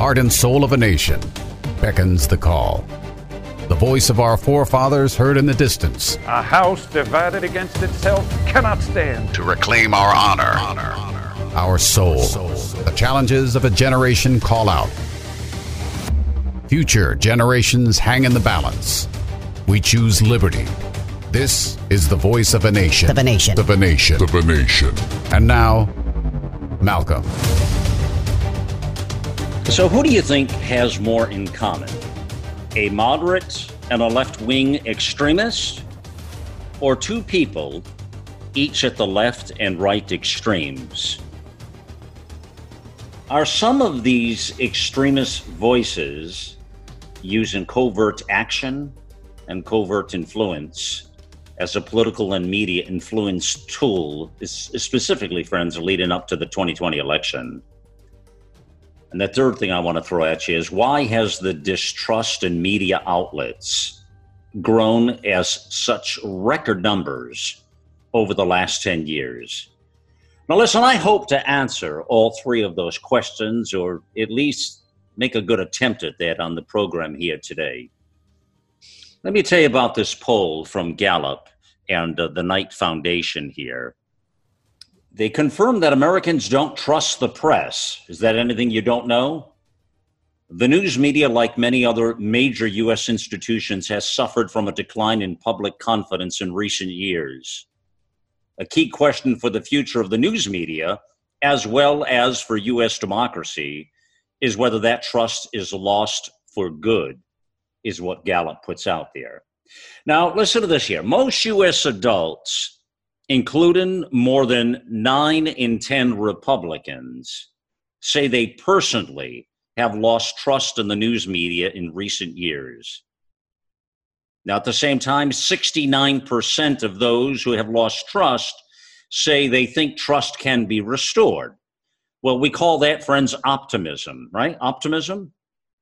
heart and soul of a nation, beckons the call. The voice of our forefathers heard in the distance. A house divided against itself cannot stand. To reclaim our honor, our soul. The challenges of a generation call out. Future generations hang in the balance. We choose liberty. This is the voice of a nation. Of a nation. Of a nation. Of a nation. And now, Malcolm. So who do you think has more in common? A moderate and a left-wing extremist? Or two people, each at the left and right extremes? Are some of these extremist voices using covert action and covert influence as a political and media influence tool, specifically, friends, leading up to the 2020 election? And the third thing I want to throw at you is, why has the distrust in media outlets grown as such record numbers over the last 10 years? Now, listen, I hope to answer all three of those questions, or at least make a good attempt at that on the program here today. Let me tell you about this poll from Gallup and the Knight Foundation here. They confirm that Americans don't trust the press. Is that anything you don't know? The news media, like many other major U.S. institutions, has suffered from a decline in public confidence in recent years. A key question for the future of the news media, as well as for U.S. democracy, is whether that trust is lost for good, is what Gallup puts out there. Now, listen to this here. Most U.S. adults, including more than 9 in 10 Republicans, say they personally have lost trust in the news media in recent years. Now, at the same time, 69% of those who have lost trust say they think trust can be restored. Well, we call that, friends, optimism, right? Optimism.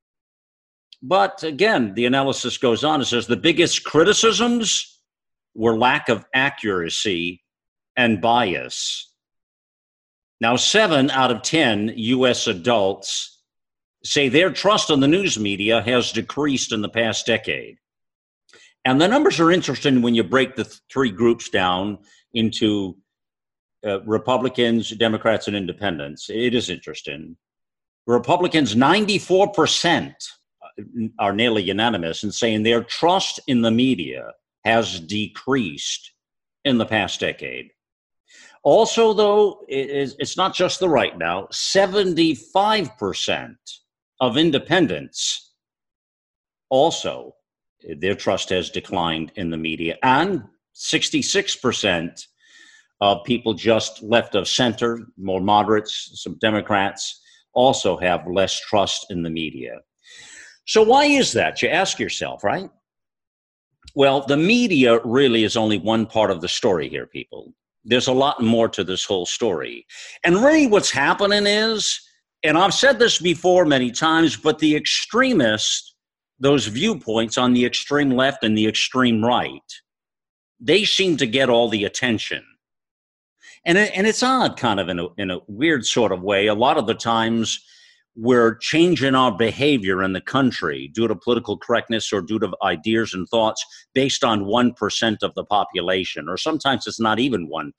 But again, the analysis goes on. It says the biggest criticisms were lack of accuracy and bias. Now, 7 out of 10 U.S. adults say their trust in the news media has decreased in the past decade. And the numbers are interesting when you break the three groups down into Republicans, Democrats, and independents. It is interesting. Republicans, 94% are nearly unanimous in saying their trust in the media has decreased in the past decade. Also, though, it's not just the right now. 75% of independents also, their trust has declined in the media. And 66% of people just left of center, more moderates, some Democrats, also have less trust in the media. So why is that? You ask yourself, right? Well, the media really is only one part of the story here, people. There's a lot more to this whole story. And really what's happening is, and I've said this before many times, but the extremists, those viewpoints on the extreme left and the extreme right, they seem to get all the attention. And it's odd, kind of in a weird sort of way. A lot of the times we're changing our behavior in the country due to political correctness or due to ideas and thoughts based on 1% of the population, or sometimes it's not even 1%.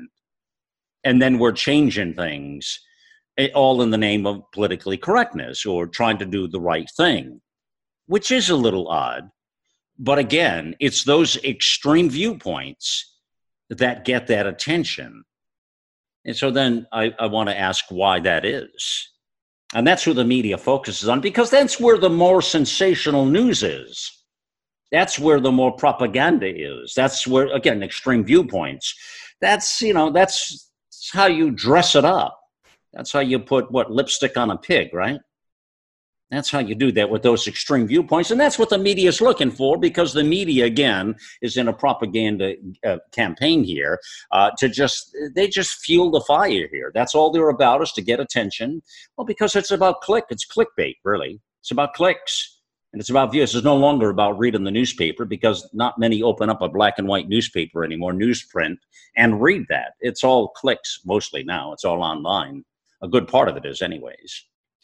And then we're changing things all in the name of politically correctness or trying to do the right thing, which is a little odd. But again, it's those extreme viewpoints that get that attention. And so then I want to ask why that is. And that's who the media focuses on, because that's where the more sensational news is. That's where the more propaganda is. That's where, again, extreme viewpoints. That's how you dress it up. That's how you put, lipstick on a pig, right? That's how you do that with those extreme viewpoints. And that's what the media is looking for, because the media, again, is in a propaganda campaign here they just fuel the fire here. That's all they're about, is to get attention. Well, because it's about it's clickbait, really. It's about clicks. And it's about views. It's no longer about reading the newspaper, because not many open up a black and white newspaper anymore, newsprint, and read that. It's all clicks mostly now. It's all online. A good part of it is anyways.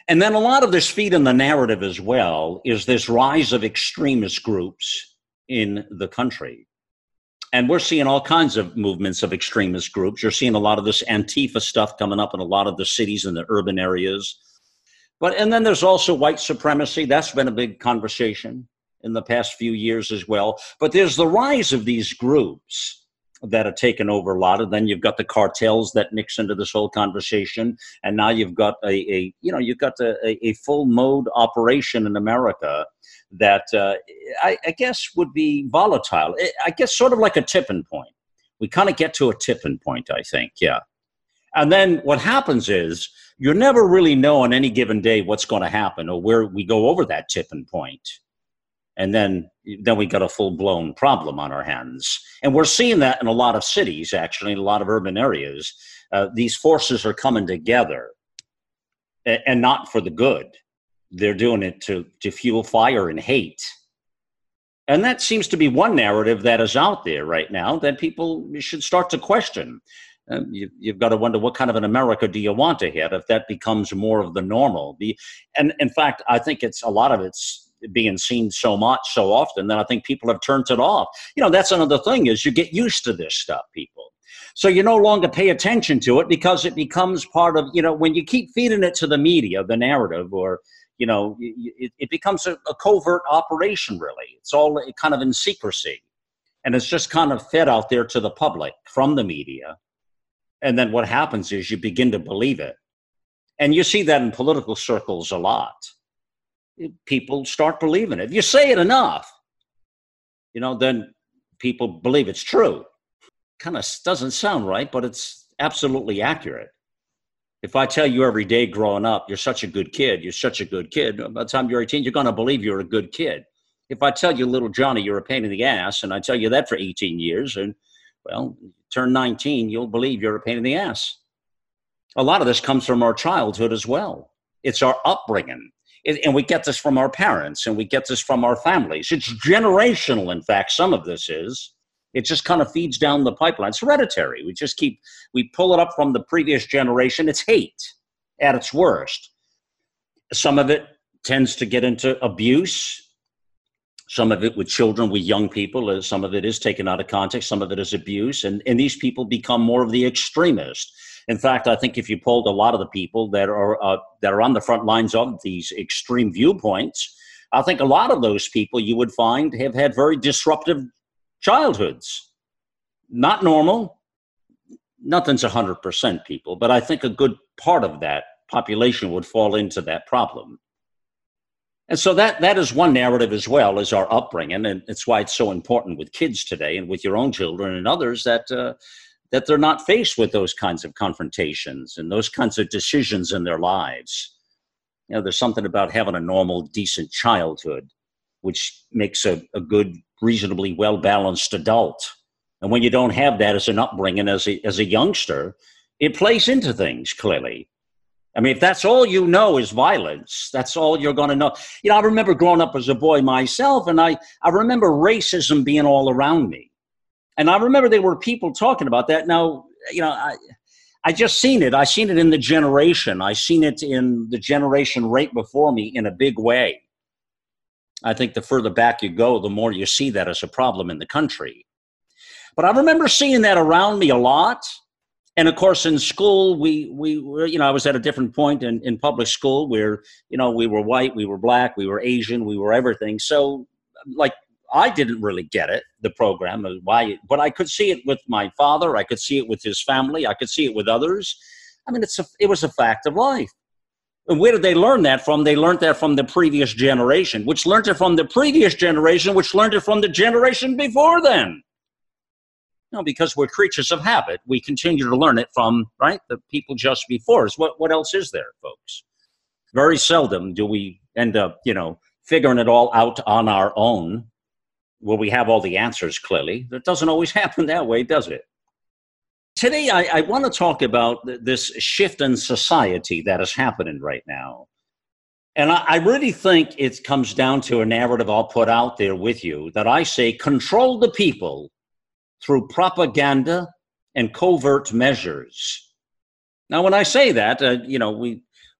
And then a lot of this feed in the narrative as well is this rise of extremist groups in the country. And we're seeing all kinds of movements of extremist groups. You're seeing a lot of this Antifa stuff coming up in a lot of the cities and the urban areas. And then there's also white supremacy. That's been a big conversation in the past few years as well. But there's the rise of these groups that have taken over a lot. And then you've got the cartels that mix into this whole conversation. And now you've got a full mode operation in America that I guess would be volatile. I guess sort of like a tipping point. We kind of get to a tipping point, I think, yeah. And then what happens is you never really know on any given day what's going to happen or where we go over that tipping point. And then we got a full-blown problem on our hands. And we're seeing that in a lot of cities, actually, in a lot of urban areas. These forces are coming together and not for the good. They're doing it to fuel fire and hate. And that seems to be one narrative that is out there right now that people should start to question. You've got to wonder what kind of an America do you want to hit if that becomes more of the normal. And in fact, I think a lot of it's being seen so often that I think people have turned it off. That's another thing is you get used to this stuff, people. So you no longer pay attention to it because it becomes part of, when you keep feeding it to the media, the narrative, or it becomes a covert operation, really. It's all kind of in secrecy. And it's just kind of fed out there to the public from the media. And then what happens is you begin to believe it. And you see that in political circles a lot. People start believing it. If you say it enough, then people believe it's true. Kind of doesn't sound right, but it's absolutely accurate. If I tell you every day growing up, you're such a good kid, by the time you're 18, you're going to believe you're a good kid. If I tell you, little Johnny, you're a pain in the ass, and I tell you that for 18 years, and, turn 19, you'll believe you're a pain in the ass. A lot of this comes from our childhood as well. It's our upbringing. And we get this from our parents, and we get this from our families. It's generational, in fact, some of this is. It just kind of feeds down the pipeline. It's hereditary. We pull it up from the previous generation. It's hate at its worst. Some of it tends to get into abuse. Some of it with children, with young people. Some of it is taken out of context. Some of it is abuse. And these people become more of the extremist. In fact, I think if you polled a lot of the people that are on the front lines of these extreme viewpoints, I think a lot of those people you would find have had very disruptive childhoods. Not normal. Nothing's 100% people, but I think a good part of that population would fall into that problem. And so that is one narrative as well as our upbringing, and it's why it's so important with kids today and with your own children and others that they're not faced with those kinds of confrontations and those kinds of decisions in their lives. There's something about having a normal, decent childhood, which makes a good, reasonably well-balanced adult. And when you don't have that as an upbringing, as a youngster, it plays into things clearly. I mean, if that's all you know is violence, that's all you're going to know. I remember growing up as a boy myself, and I remember racism being all around me. And I remember there were people talking about that. Now, I just seen it. I seen it in the generation. I seen it in the generation right before me in a big way. I think the further back you go, the more you see that as a problem in the country. But I remember seeing that around me a lot. And of course, in school, we were, I was at a different point in public school where, we were white, we were black, we were Asian, we were everything. So I didn't really get it, the program, why, but I could see it with my father. I could see it with his family. I could see it with others. I mean, it was a fact of life. And where did they learn that from? They learned that from the previous generation, which learned it from the previous generation, which learned it from the generation before then. Because we're creatures of habit. We continue to learn it from, the people just before us. What else is there, folks? Very seldom do we end up, figuring it all out on our own, where we have all the answers clearly. That doesn't always happen that way, does it? Today, I want to talk about this shift in society that is happening right now. And I really think it comes down to a narrative I'll put out there with you that I say, control the people through propaganda and covert measures. Now, when I say that, we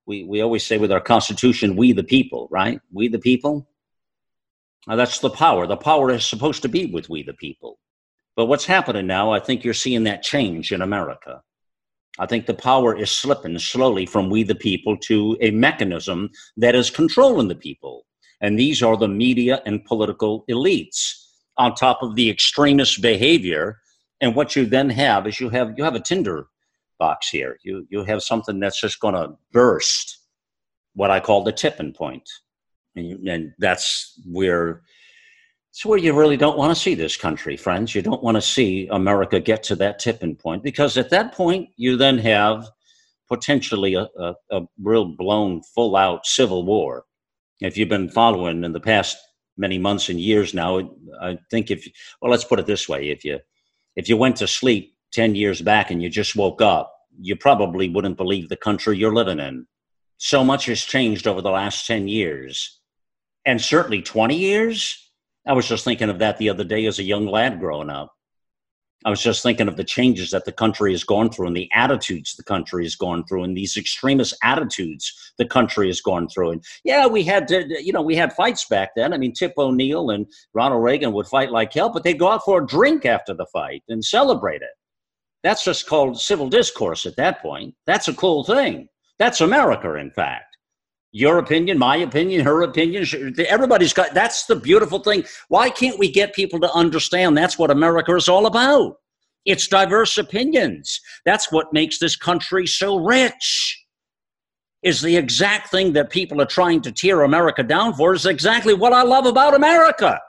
we always say with our Constitution, we the people, right? We the people. Now that's the power. The power is supposed to be with we the people. But what's happening now, I think you're seeing that change in America. I think the power is slipping slowly from we the people to a mechanism that is controlling the people. And these are the media and political elites on top of the extremist behavior. And what you then have is you have a tinder box here. You have something that's just going to burst what I call the tipping point. And that's where you really don't want to see this country, friends. You don't want to see America get to that tipping point, because at that point, you then have potentially a real blown, full-out civil war. If you've been following in the past many months and years now, I think let's put it this way. If you went to sleep 10 years back and you just woke up, you probably wouldn't believe the country you're living in. So much has changed over the last 10 years, and certainly 20 years. I was just thinking of that the other day as a young lad growing up. I was just thinking of the changes that the country has gone through and the attitudes the country has gone through and these extremist attitudes the country has gone through. And yeah, we had fights back then. I mean, Tip O'Neill and Ronald Reagan would fight like hell, but they'd go out for a drink after the fight and celebrate it. That's just called civil discourse at that point. That's a cool thing. That's America, in fact. Your opinion, my opinion, her opinion, everybody's got, that's the beautiful thing. Why can't we get people to understand that's what America is all about? It's diverse opinions. That's what makes this country so rich. Is the exact thing that people are trying to tear America down for is exactly what I love about America.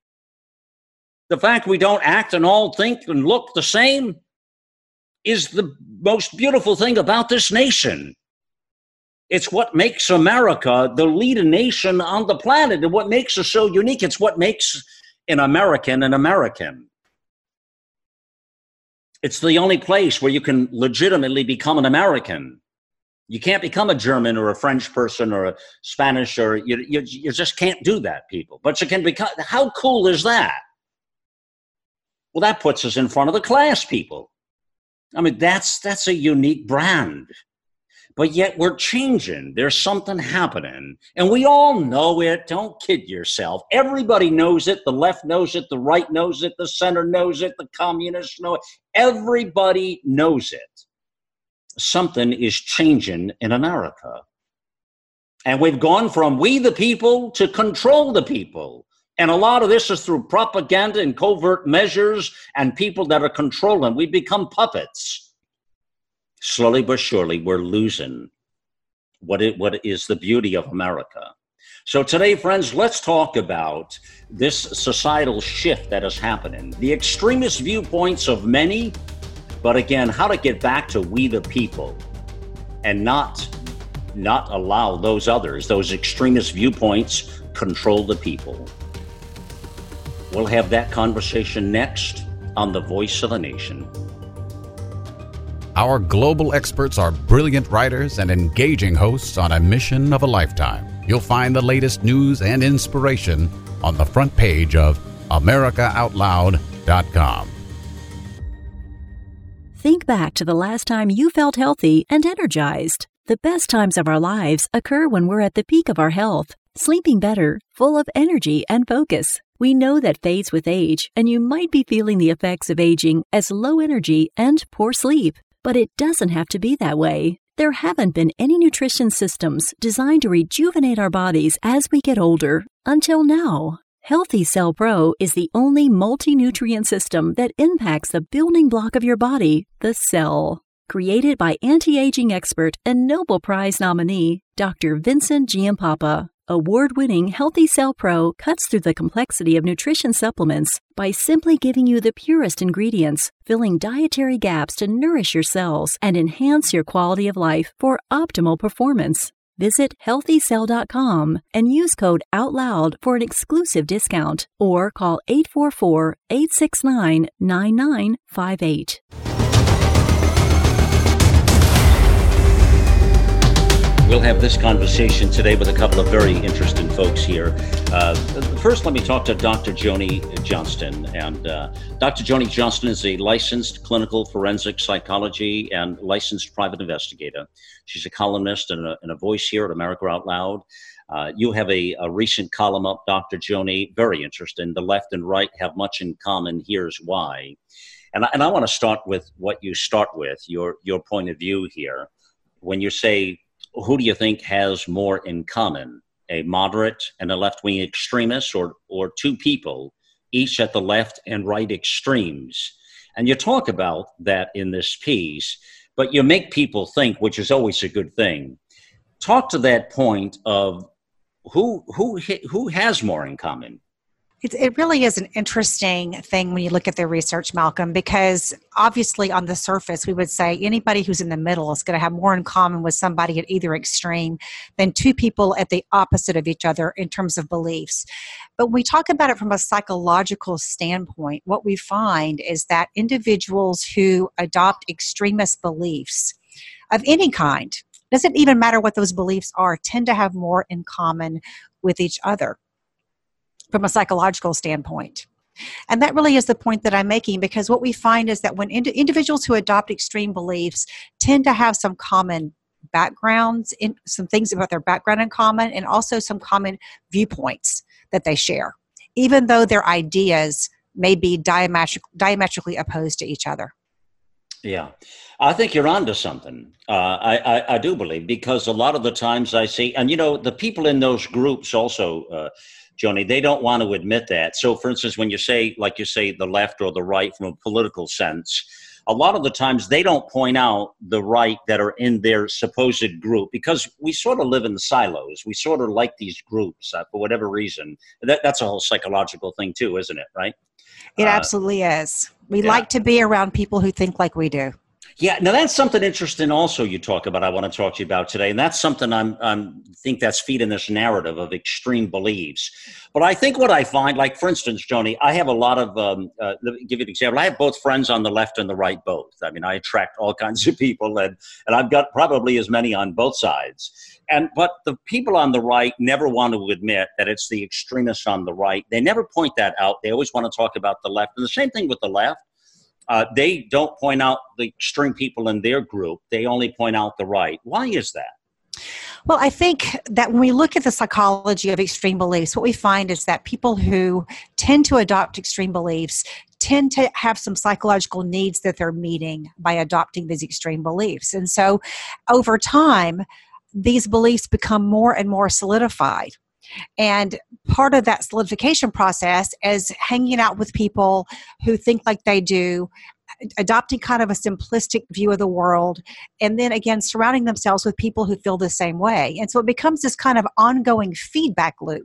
The fact we don't act and all think and look the same is the most beautiful thing about this nation. It's what makes America the leading nation on the planet and what makes us so unique. It's what makes an American an American. It's the only place where you can legitimately become an American. You can't become a German or a French person or a Spanish, or you just can't do that, people. But you can become, how cool is that? Well, that puts us in front of the class, people. I mean, that's a unique brand. But yet we're changing. There's something happening. And we all know it. Don't kid yourself. Everybody knows it. The left knows it. The right knows it. The center knows it. The communists know it. Everybody knows it. Something is changing in America. And we've gone from we the people to control the people. And a lot of this is through propaganda and covert measures and people that are controlling. We become puppets. Slowly but surely, we're losing what is the beauty of America. So today, friends, let's talk about this societal shift that is happening, the extremist viewpoints of many, but again, how to get back to we the people and not allow those others, those extremist viewpoints, control the people. We'll have that conversation next on The Voice of the Nation. Our global experts are brilliant writers and engaging hosts on a mission of a lifetime. You'll find the latest news and inspiration on the front page of AmericaOutloud.com. Think back to the last time you felt healthy and energized. The best times of our lives occur when we're at the peak of our health, sleeping better, full of energy and focus. We know that fades with age, and you might be feeling the effects of aging as low energy and poor sleep. But it doesn't have to be that way. There haven't been any nutrition systems designed to rejuvenate our bodies as we get older until now. Healthy Cell Pro is the only multi-nutrient system that impacts the building block of your body, the cell. Created by anti-aging expert and Nobel Prize nominee, Dr. Vincent Giampapa. Award-winning Healthy Cell Pro cuts through the complexity of nutrition supplements by simply giving you the purest ingredients, filling dietary gaps to nourish your cells and enhance your quality of life for optimal performance. Visit healthycell.com and use code OUTLOUD for an exclusive discount, or call 844-869-9958. We'll have this conversation today with a couple of very interesting folks here. First, let me talk to Dr. Joni Johnston. And Dr. Joni Johnston is a licensed clinical forensic psychology and licensed private investigator. She's a columnist and a voice here at America Out Loud. You have a recent column up, Dr. Joni, very interesting. The left and right have much in common. Here's why. And I want to start with what you start with, your point of view here. When you say, who do you think has more in common, a moderate and a left-wing extremist, or two people, each at the left and right extremes? And you talk about that in this piece, but you make people think, which is always a good thing. Talk to that point of who has more in common. It really is an interesting thing when you look at the research, Malcolm, because obviously on the surface, we would say anybody who's in the middle is going to have more in common with somebody at either extreme than two people at the opposite of each other in terms of beliefs. But when we talk about it from a psychological standpoint, what we find is that individuals who adopt extremist beliefs of any kind, doesn't even matter what those beliefs are, tend to have more in common with each other from a psychological standpoint. And that really is the point that I'm making, because what we find is that when individuals who adopt extreme beliefs tend to have some common backgrounds, some things about their background in common, and also some common viewpoints that they share, even though their ideas may be diametrically opposed to each other. Yeah, I think you're onto something. I do believe, because a lot of the times I see, and the people in those groups also, Joni, they don't want to admit that. So, for instance, when you say, like you say, the left or the right from a political sense, a lot of the times they don't point out the right that are in their supposed group, because we sort of live in silos. We sort of like these groups for whatever reason. That's a whole psychological thing too, isn't it? Right? It absolutely is. We like to be around people who think like we do. Yeah, now that's something interesting also you talk about, I want to talk to you about today. And that's something I'm think that's feeding this narrative of extreme beliefs. But I think what I find, like, for instance, Joni, I have a lot of, let me give you an example. I have both friends on the left and the right both. I mean, I attract all kinds of people, and I've got probably as many on both sides. But the people on the right never want to admit that it's the extremists on the right. They never point that out. They always want to talk about the left. And the same thing with the left. They don't point out the extreme people in their group. They only point out the right. Why is that? Well, I think that when we look at the psychology of extreme beliefs, what we find is that people who tend to adopt extreme beliefs tend to have some psychological needs that they're meeting by adopting these extreme beliefs. And so over time, these beliefs become more and more solidified. And part of that solidification process is hanging out with people who think like they do, adopting kind of a simplistic view of the world, and then again surrounding themselves with people who feel the same way. And so it becomes this kind of ongoing feedback loop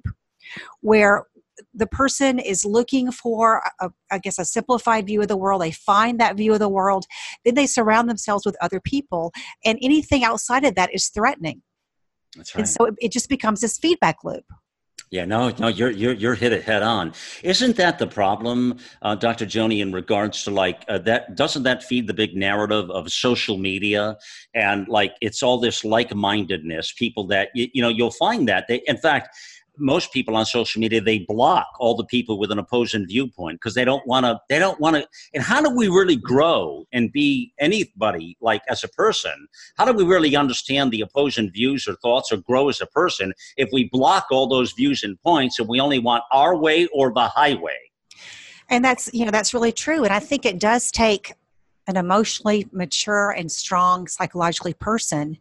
where the person is looking for, a simplified view of the world. They find that view of the world. Then they surround themselves with other people. And anything outside of that is threatening. That's right. And so it just becomes this feedback loop. Yeah, no, you're hit it head on. Isn't that the problem, Dr. Joni, in regards to that? Doesn't that feed the big narrative of social media and it's all this like-mindedness? People that you'll find that in fact, most people on social media, they block all the people with an opposing viewpoint because they don't want to. And how do we really grow and be anybody as a person? How do we really understand the opposing views or thoughts or grow as a person if we block all those views and points and we only want our way or the highway? And that's really true. And I think it does take an emotionally mature and strong psychologically person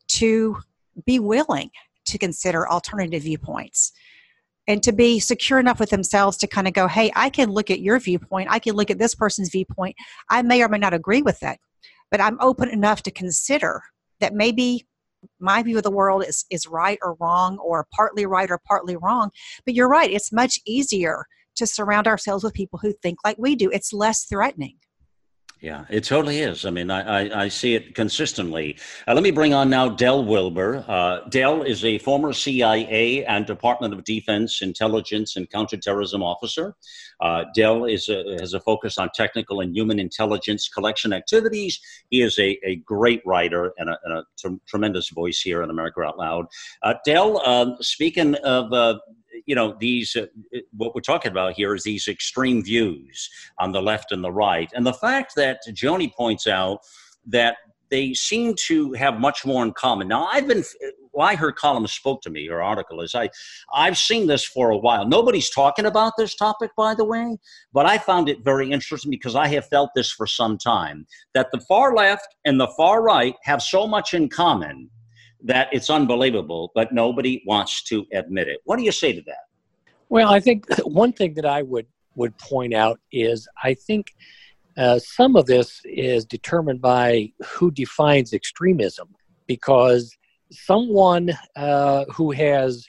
to be willing to consider alternative viewpoints and to be secure enough with themselves to kind of go, hey, I can look at your viewpoint. I can look at this person's viewpoint. I may or may not agree with that, but I'm open enough to consider that maybe my view of the world is right or wrong, or partly right or partly wrong. But you're right. It's much easier to surround ourselves with people who think like we do. It's less threatening. Yeah, it totally is. I mean, I see it consistently. Let me bring on now Del Wilber. Del is a former CIA and Department of Defense intelligence and counterterrorism officer. Del has a focus on technical and human intelligence collection activities. He is a great writer and a tremendous voice here on America Out Loud. Del, speaking of these what we're talking about here is these extreme views on the left and the right, and the fact that Joni points out that they seem to have much more in common. Now, why her column spoke to me, her article, is I've seen this for a while. Nobody's talking about this topic, by the way, but I found it very interesting because I have felt this for some time, that the far left and the far right have so much in common that it's unbelievable, but nobody wants to admit it. What do you say to that? Well, I think one thing that I would point out is I think some of this is determined by who defines extremism, because someone who has,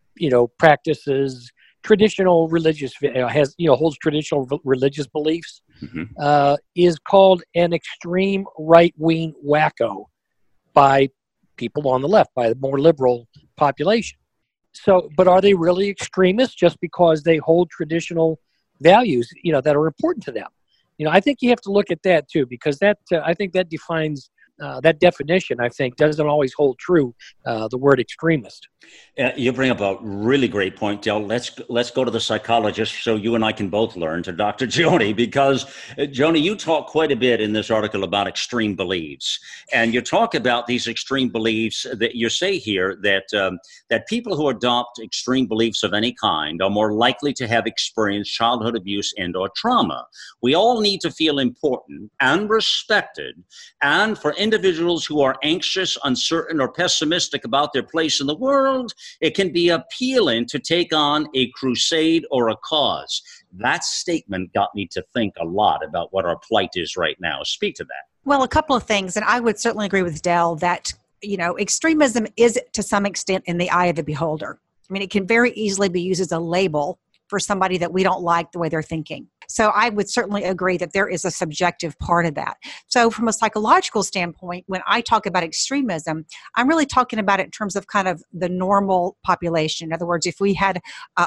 practices traditional religious, holds traditional religious beliefs, is called an extreme right-wing wacko by people on the left, by the more liberal population. So, but are they really extremists just because they hold traditional values, that are important to them? I think you have to look at that too, because that I think that defines that definition, I think, doesn't always hold true, the word extremist. You bring up a really great point, Del. Let's go to the psychologist so you and I can both learn, to Dr. Joni, because Joni, you talk quite a bit in this article about extreme beliefs, and you talk about these extreme beliefs that you say here that people who adopt extreme beliefs of any kind are more likely to have experienced childhood abuse and/or trauma. We all need to feel important and respected, and for individuals who are anxious, uncertain, or pessimistic about their place in the world, it can be appealing to take on a crusade or a cause. That statement got me to think a lot about what our plight is right now. Speak to that. Well, a couple of things, and I would certainly agree with Del that, extremism is to some extent in the eye of the beholder. I mean, it can very easily be used as a label for somebody that we don't like the way they're thinking. So I would certainly agree that there is a subjective part of that. So from a psychological standpoint, when I talk about extremism, I'm really talking about it in terms of kind of the normal population. In other words, if we had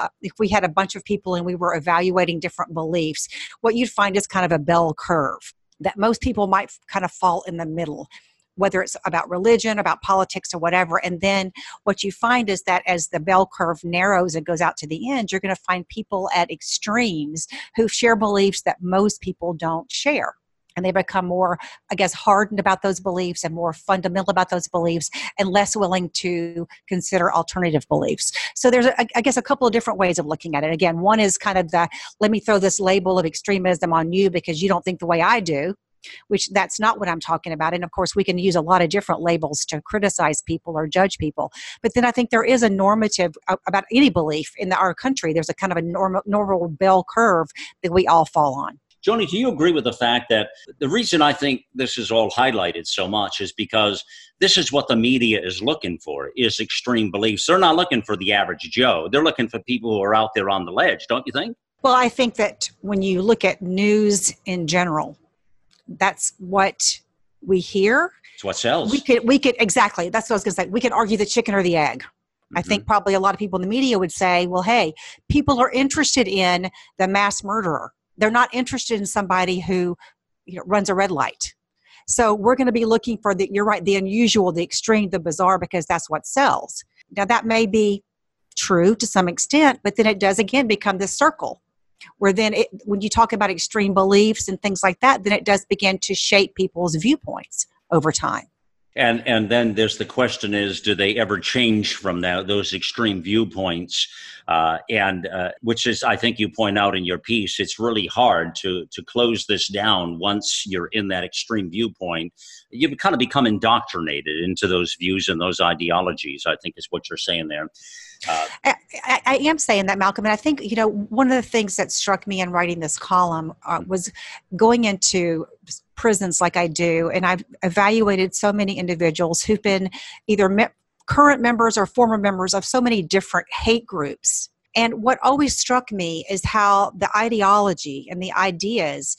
a bunch of people and we were evaluating different beliefs, what you'd find is kind of a bell curve that most people might kind of fall in the middle, whether it's about religion, about politics, or whatever. And then what you find is that as the bell curve narrows and goes out to the end, you're going to find people at extremes who share beliefs that most people don't share. And they become more, hardened about those beliefs and more fundamental about those beliefs and less willing to consider alternative beliefs. So there's, a couple of different ways of looking at it. Again, one is kind of let me throw this label of extremism on you because you don't think the way I do, which that's not what I'm talking about. And of course, we can use a lot of different labels to criticize people or judge people. But then I think there is a normative about any belief in our country. There's a kind of a normal bell curve that we all fall on. Joni, do you agree with the fact that the reason I think this is all highlighted so much is because this is what the media is looking for, is extreme beliefs. They're not looking for the average Joe. They're looking for people who are out there on the ledge, don't you think? Well, I think that when you look at news in general, that's what we hear. It's what sells. We could exactly. That's what I was going to say. We could argue the chicken or the egg. I think probably a lot of people in the media would say, well, hey, people are interested in the mass murderer. They're not interested in somebody who runs a red light. So we're going to be looking for you're right, the unusual, the extreme, the bizarre, because that's what sells. Now that may be true to some extent, but then it does again become this circle where then when you talk about extreme beliefs and things like that, then it does begin to shape people's viewpoints over time. And then there's the question is, do they ever change from those extreme viewpoints? Which is, I think you point out in your piece, it's really hard to close this down once you're in that extreme viewpoint. You kind of become indoctrinated into those views and those ideologies, I think is what you're saying there. I am saying that, Malcolm. And I think, one of the things that struck me in writing this column was going into prisons like I do. And I've evaluated so many individuals who've been either current members or former members of so many different hate groups. And what always struck me is how the ideology and the ideas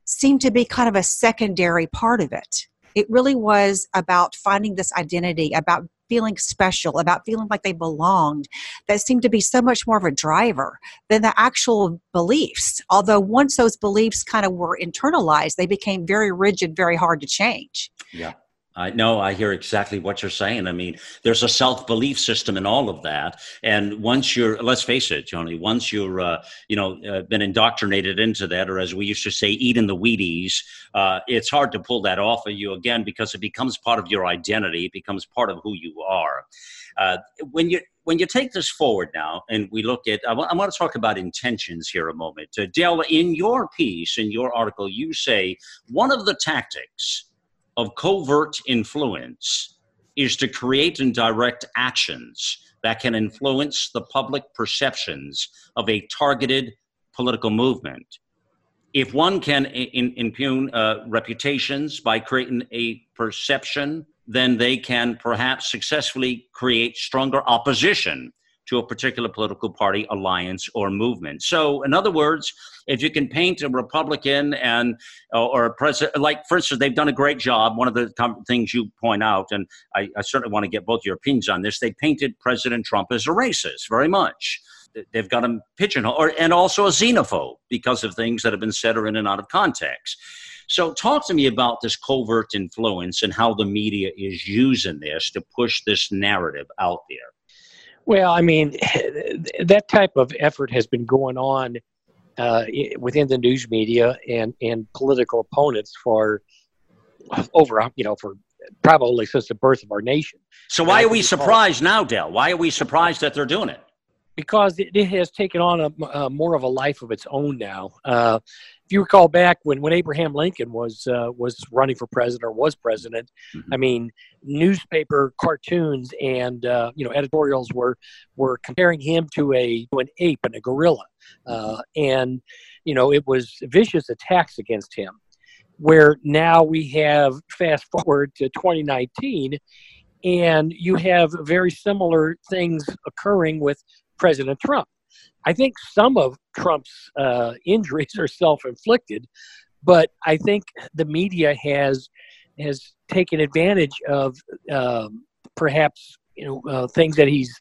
seemed to be kind of a secondary part of it. It really was about finding this identity, about feeling special, about feeling like they belonged, that seemed to be so much more of a driver than the actual beliefs. Although once those beliefs kind of were internalized, they became very rigid, very hard to change. Yeah. I hear exactly what you're saying. I mean, there's a self-belief system in all of that. And once let's face it, Joni, once you're, been indoctrinated into that, or as we used to say, eating the Wheaties, it's hard to pull that off of you again, because it becomes part of your identity. It becomes part of who you are. When you take this forward now, and we look at, I want to talk about intentions here a moment. Del, in your piece, in your article, you say one of the tactics of covert influence is to create and direct actions that can influence the public perceptions of a targeted political movement. If one can impugn reputations by creating a perception, then they can perhaps successfully create stronger opposition to a particular political party, alliance, or movement. So, in other words, if you can paint a Republican or a president, like, for instance, they've done a great job. One of the things you point out, and I certainly want to get both your opinions on this, they painted President Trump as a racist, very much. They've got him pigeonholed, and also a xenophobe because of things that have been said or in and out of context. So talk to me about this covert influence and how the media is using this to push this narrative out there. Well, I mean, that type of effort has been going on within the news media and political opponents for probably since the birth of our nation. So why are we surprised now, Del? Why are we surprised that they're doing it? Because it has taken on a more of a life of its own now. If you recall back when Abraham Lincoln was running for president or was president, I mean, newspaper cartoons and editorials were comparing him to an ape and a gorilla, and it was vicious attacks against him. Where now we have fast forward to 2019, and you have very similar things occurring with President Trump. I think some of Trump's injuries are self-inflicted, but I think the media has taken advantage of perhaps things that he's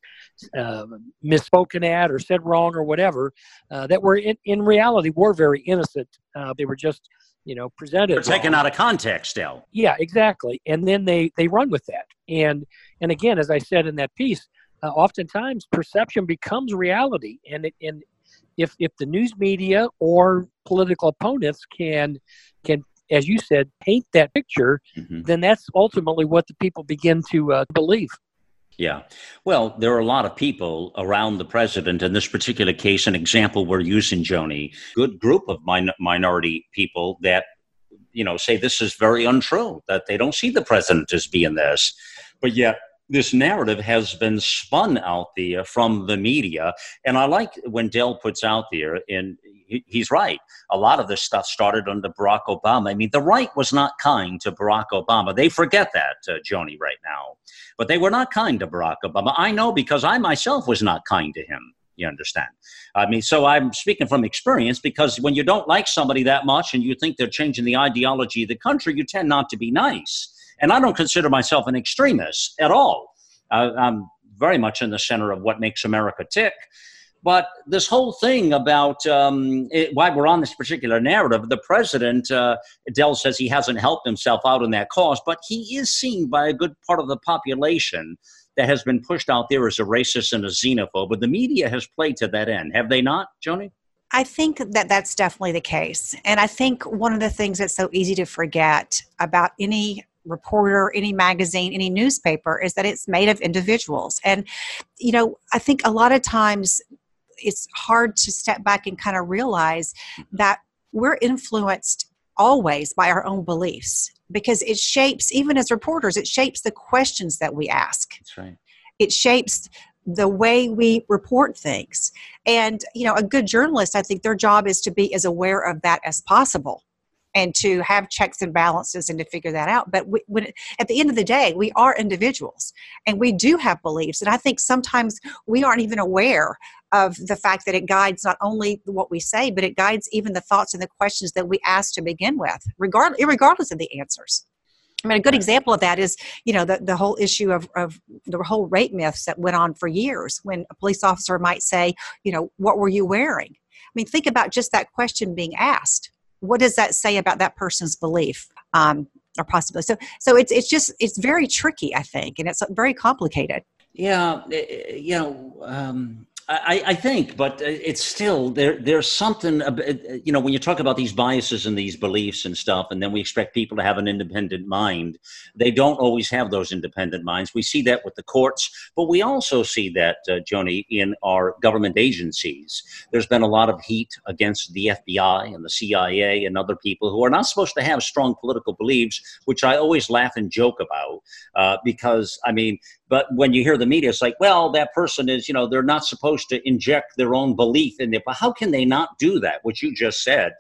misspoken at or said wrong or whatever that were in reality were very innocent. They were just presented. They're taken out of context, Del. Yeah, exactly, and then they run with that. And again, as I said in that piece. Oftentimes, perception becomes reality, and if the news media or political opponents can, as you said, paint that picture, then that's ultimately what the people begin to believe. Yeah. Well, there are a lot of people around the president. In this particular case, an example we're using, Joni, good group of minority people that say this is very untrue, that they don't see the president as being this, but yet. This narrative has been spun out there from the media. And I like when Del puts out there, and he's right, a lot of this stuff started under Barack Obama. I mean, the right was not kind to Barack Obama. They forget that, Joni, right now. But they were not kind to Barack Obama. I know because I myself was not kind to him. You understand? I mean, so I'm speaking from experience, because when you don't like somebody that much and you think they're changing the ideology of the country, you tend not to be nice. And I don't consider myself an extremist at all. I'm very much in the center of what makes America tick. But this whole thing about why we're on this particular narrative, the president, Del says he hasn't helped himself out in that cause, but he is seen by a good part of the population that has been pushed out there as a racist and a xenophobe. But the media has played to that end. Have they not, Joni? I think that that's definitely the case. And I think one of the things that's so easy to forget about any reporter, any magazine, any newspaper is that it's made of individuals. And, I think a lot of times it's hard to step back and kind of realize that we're influenced always by our own beliefs, because it shapes, even as reporters, it shapes the questions that we ask. That's right. It shapes the way we report things. And, a good journalist, I think their job is to be as aware of that as possible. and to have checks and balances and to figure that out. But at the end of the day, we are individuals and we do have beliefs. And I think sometimes we aren't even aware of the fact that it guides not only what we say, but it guides even the thoughts and the questions that we ask to begin with, regardless of the answers. I mean, a good example of that is, the whole issue of the whole rape myths that went on for years, when a police officer might say, what were you wearing? I mean, think about just that question being asked. What does that say about that person's belief or possibility? So it's very tricky, I think, and it's very complicated. Yeah, I think, but it's still there's something, when you talk about these biases and these beliefs and stuff, and then we expect people to have an independent mind. They don't always have those independent minds. We see that with the courts, but we also see that, Joni, in our government agencies. There's been a lot of heat against the FBI and the CIA and other people who are not supposed to have strong political beliefs, which I always laugh and joke about because, but when you hear the media, it's like, well, that person is, they're not supposed to inject their own belief in it. But how can they not do that? Which you just said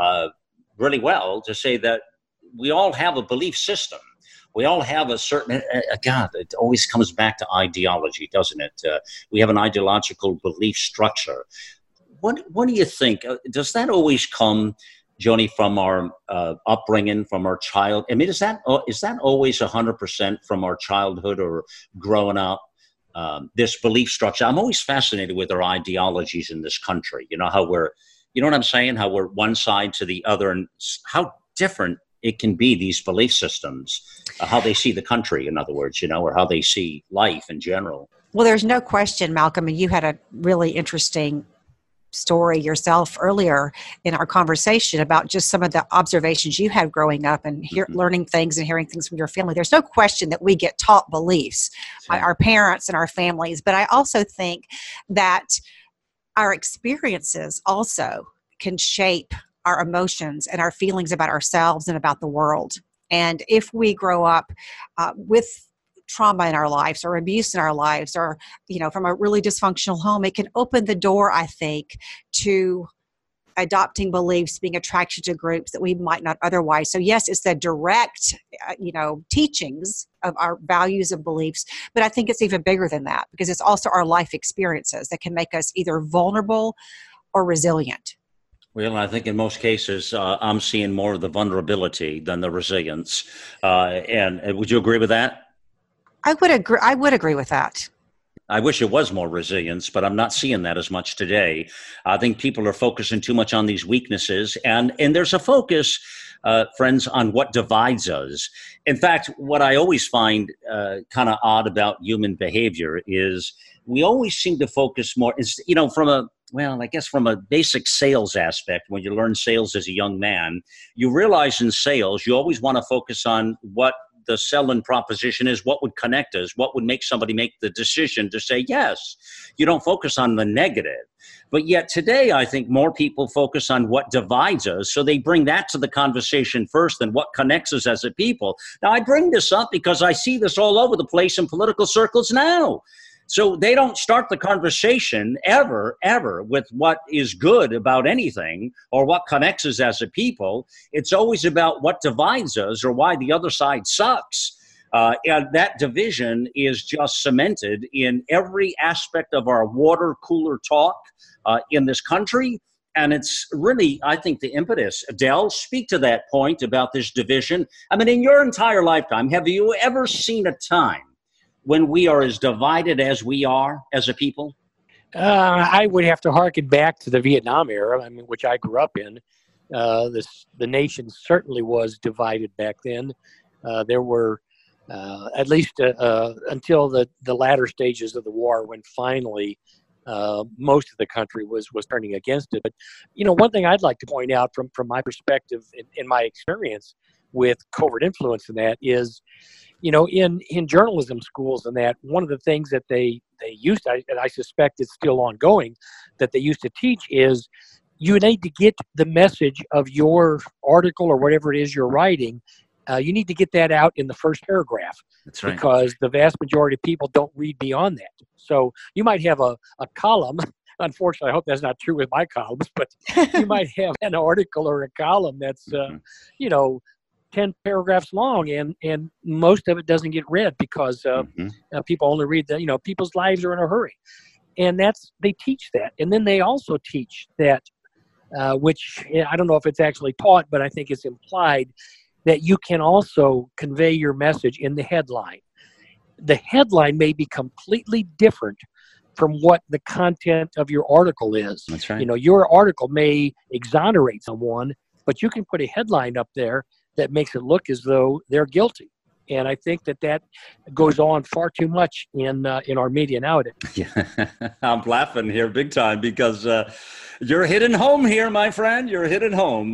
really well, to say that we all have a belief system. We all have a certain, God, it always comes back to ideology, doesn't it? We have an ideological belief structure. What do you think? Does that always come, Joni, from our upbringing, from our child? I mean, is that always 100% from our childhood or growing up? This belief structure. I'm always fascinated with our ideologies in this country. How we're, what I'm saying? How we're one side to the other, and how different it can be, these belief systems, how they see the country, in other words, or how they see life in general. Well, there's no question, Malcolm, and you had a really interesting story yourself earlier in our conversation about just some of the observations you had growing up and learning things and hearing things from your family. There's no question that we get taught beliefs by our parents and our families, but I also think that our experiences also can shape our emotions and our feelings about ourselves and about the world. And if we grow up with trauma in our lives or abuse in our lives or, from a really dysfunctional home, it can open the door, I think, to adopting beliefs, being attracted to groups that we might not otherwise. So yes, it's the direct, teachings of our values and beliefs, but I think it's even bigger than that because it's also our life experiences that can make us either vulnerable or resilient. Well, I think in most cases, I'm seeing more of the vulnerability than the resilience. And would you agree with that? I would agree with that. I wish it was more resilience, but I'm not seeing that as much today. I think people are focusing too much on these weaknesses, and there's a focus, friends, on what divides us. In fact, what I always find kind of odd about human behavior is we always seem to focus more, from a basic sales aspect. When you learn sales as a young man, you realize in sales, you always want to focus on what the selling proposition is, what would connect us, what would make somebody make the decision to say yes. You don't focus on the negative. But yet today, I think more people focus on what divides us. So they bring that to the conversation first than what connects us as a people. Now, I bring this up because I see this all over the place in political circles now. So they don't start the conversation ever with what is good about anything or what connects us as a people. It's always about what divides us or why the other side sucks. And that division is just cemented in every aspect of our water cooler talk in this country. And it's really, I think, the impetus. Del, speak to that point about this division. I mean, in your entire lifetime, have you ever seen a time when we are as divided as we are as a people? I would have to harken back to the Vietnam era, which I grew up in. The nation certainly was divided back then. There were, at least until the latter stages of the war, when finally most of the country was turning against it. But, one thing I'd like to point out from my perspective in my experience with covert influence in that is, in journalism schools and that, one of the things that they used to, and I suspect it's still ongoing, that they used to teach is you need to get the message of your article or whatever it is you're writing. You need to get that out in the first paragraph. That's right. Because the vast majority of people don't read beyond that. So you might have a column unfortunately, I hope that's not true with my columns, but you might have an article or a column that's, 10 paragraphs long, and most of it doesn't get read because people only read that, people's lives are in a hurry. And they teach that. And then they also teach that, which I don't know if it's actually taught, but I think it's implied, that you can also convey your message in the headline. The headline may be completely different from what the content of your article is. That's right. Your article may exonerate someone, but you can put a headline up there that makes it look as though they're guilty. And I think that goes on far too much in our media nowadays. Yeah. I'm laughing here big time because you're hitting home here, my friend. You're hitting home.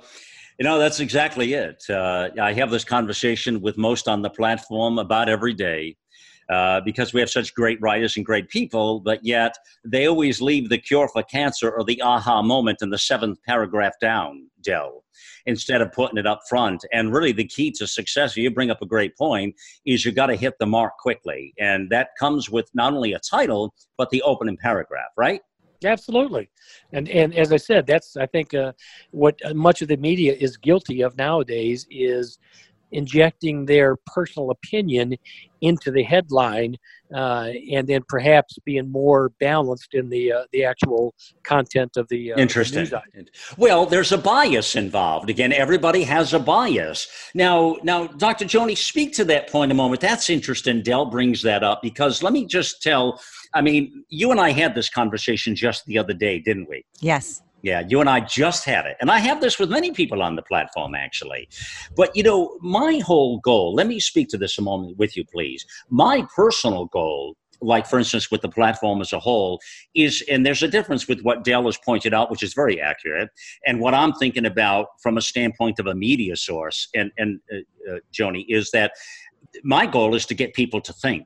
That's exactly it. I have this conversation with most on the platform about every day because we have such great writers and great people, but yet they always leave the cure for cancer or the aha moment in the 7th paragraph down, Del, instead of putting it up front. And really the key to success, you bring up a great point, is you got to hit the mark quickly. And that comes with not only a title, but the opening paragraph, right? Absolutely. And as I said, that's, I think, what much of the media is guilty of nowadays is injecting their personal opinion into the headline, and then perhaps being more balanced in the actual content of the Interesting. news item. Well, there's a bias involved. Again, everybody has a bias. Now, Dr. Joni, speak to that point a moment. That's interesting. Del brings that up because let me just tell, you and I had this conversation just the other day, didn't we? Yes. Yeah, you and I just had it. And I have this with many people on the platform, actually. But, my whole goal, let me speak to this a moment with you, please. My personal goal, like, for instance, with the platform as a whole, is, and there's a difference with what Del has pointed out, which is very accurate, and what I'm thinking about from a standpoint of a media source, and Joni, is that my goal is to get people to think.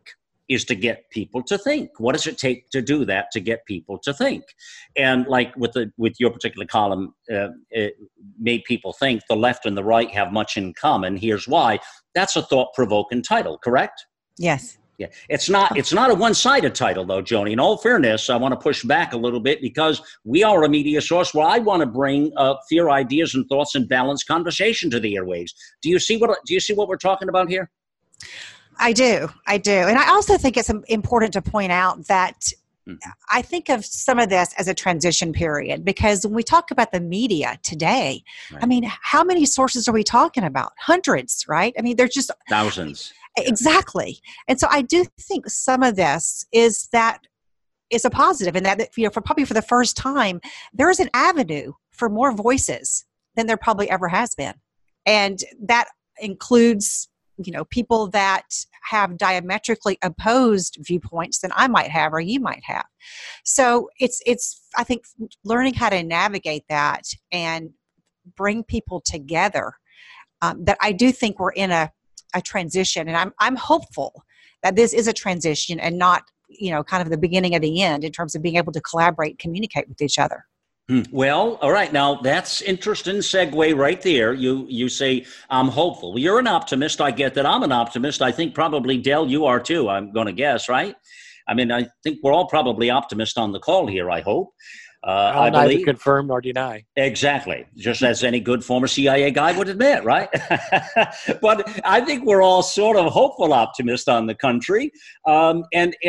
What does it take to do that, to get people to think? And like with your particular column, it made people think the left and the right have much in common. Here's why. That's a thought-provoking title, correct? Yes. Yeah. It's not a one-sided title, though, Joni. In all fairness, I want to push back a little bit because we are a media source where I want to bring fair ideas and thoughts and balanced conversation to the airwaves. Do you see what we're talking about here? I do. And I also think it's important to point out that I think of some of this as a transition period because when we talk about the media today, right. How many sources are we talking about? Hundreds, right? They're just thousands. Exactly. And so I do think some of this is a positive in that, for the first time, there is an avenue for more voices than there probably ever has been. And that includes people that have diametrically opposed viewpoints than I might have or you might have. So it's I think learning how to navigate that and bring people together, that I do think we're in a transition, and I'm hopeful that this is a transition and not kind of the beginning of the end in terms of being able to collaborate, communicate with each other. Well, all right. Now, that's interesting segue right there. You say, I'm hopeful. Well, you're an optimist. I get that. I'm an optimist. I think probably, Del, you are too, I'm going to guess, right? I think we're all probably optimists on the call here, I hope. I'll neither confirm nor deny. Exactly. Just as any good former CIA guy would admit, right? But I think we're all sort of hopeful optimists on the country. And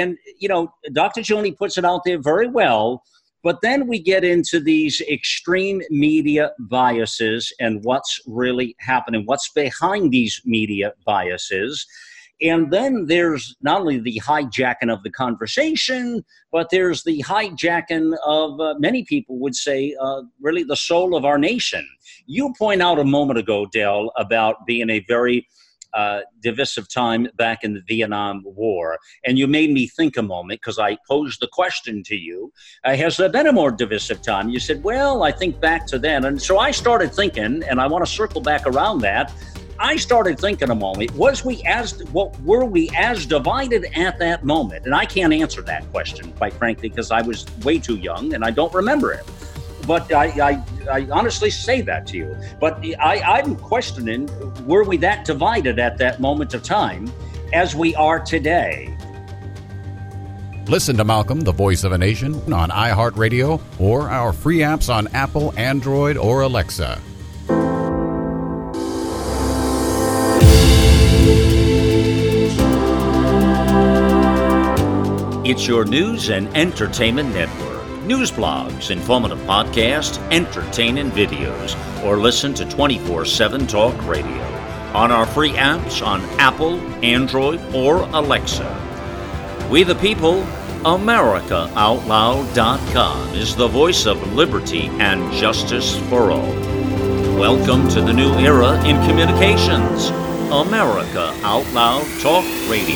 Dr. Joni puts it out there very well. But then we get into these extreme media biases and what's really happening, what's behind these media biases. And then there's not only the hijacking of the conversation, but there's the hijacking of, many people would say, really the soul of our nation. You point out a moment ago, Del, about being a very divisive time back in the Vietnam War. And you made me think a moment because I posed the question to you, has there been a more divisive time? You said, well, I think back to then. And so I started thinking, and I want to circle back around that. I started thinking a moment, were we as divided at that moment? And I can't answer that question, quite frankly, because I was way too young and I don't remember it. But I honestly say that to you. But I'm questioning, were we that divided at that moment of time as we are today? Listen to Malcolm, the Voice of a Nation, on iHeartRadio or our free apps on Apple, Android, or Alexa. It's your news and entertainment network. News blogs, informative podcasts, entertaining videos, or listen to 24/7 Talk Radio on our free apps on Apple, Android, or Alexa. We the people, AmericaOutloud.com is the voice of liberty and justice for all. Welcome to the new era in communications. America Out Loud Talk Radio.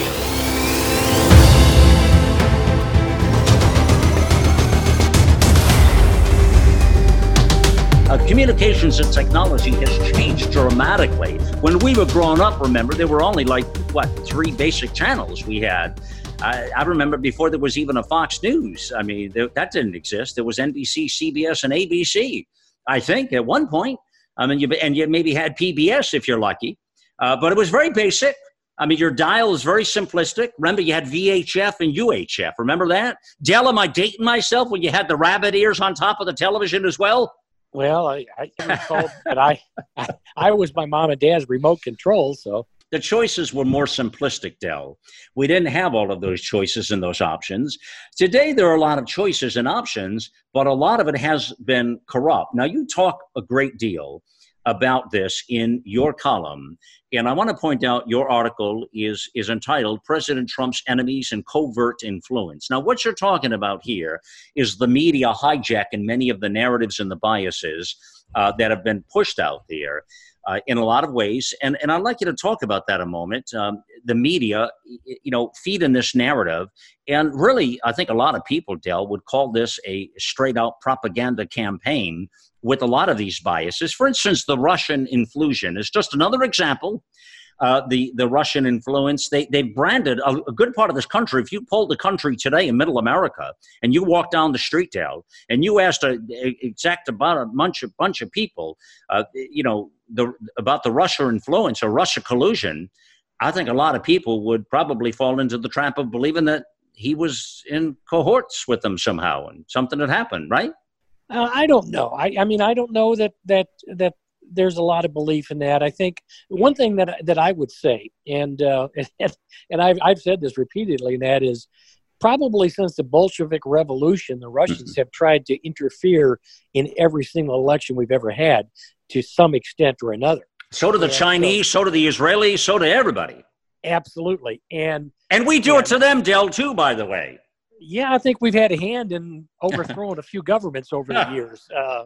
Communications and technology has changed dramatically. When we were growing up, remember, there were only three basic channels we had. I remember before there was even a Fox News. I mean, that didn't exist. There was NBC, CBS, and ABC, I think, at one point. I mean, you maybe had PBS if you're lucky. But it was very basic. I mean, your dial is very simplistic. Remember, you had VHF and UHF. Remember that? Dell, am I dating myself when you had the rabbit ears on top of the television as well? Well, I recall that I was my mom and dad's remote control, so. The choices were more simplistic, Del. We didn't have all of those choices and those options. Today, there are a lot of choices and options, but a lot of it has been corrupt. Now, you talk a great deal about this in your column, and I want to point out your article is entitled President Trump's Enemies and Covert Influence. Now, what you're talking about here is the media hijacking many of the narratives and the biases that have been pushed out there. In a lot of ways. And I'd like you to talk about that a moment. The media, feeding this narrative. And really, I think a lot of people, Del, would call this a straight out propaganda campaign with a lot of these biases. For instance, the Russian influsion is just another example. The Russian influence, they branded a good part of this country. If you polled the country today in middle America and you walk down the street, Del, and you asked about a bunch of people, about the Russia influence or Russia collusion, I think a lot of people would probably fall into the trap of believing that he was in cohorts with them somehow and something had happened, right? I don't know. I mean, I don't know that there's a lot of belief in that. I think one thing that I would say, and I've said this repeatedly, and that is probably since the Bolshevik Revolution, the Russians have tried to interfere in every single election we've ever had to some extent or another. So do the Chinese, so do the Israelis, so do everybody. Absolutely. And we do it to them, Del, too, by the way. Yeah, I think we've had a hand in overthrowing a few governments over the years.